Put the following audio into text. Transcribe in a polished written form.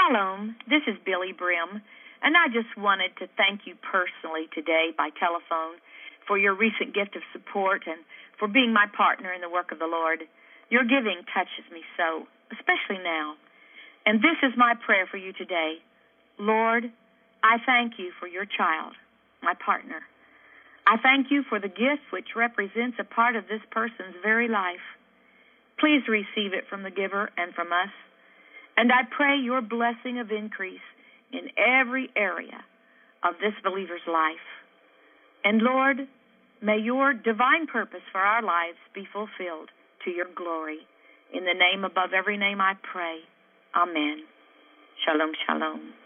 Shalom, this is Billy Brim, and I just wanted to thank you personally today by telephone for your recent gift of support and for being my partner in the work of the Lord. Your giving touches me so, especially now. And this is my prayer for you today. Lord, I thank you for your child, my partner. I thank you for the gift which represents a part of this person's very life. Please receive it from the giver and from us. And I pray your blessing of increase in every area of this believer's life. And Lord, may your divine purpose for our lives be fulfilled to your glory. In the name above every name I pray. Amen. Shalom, shalom.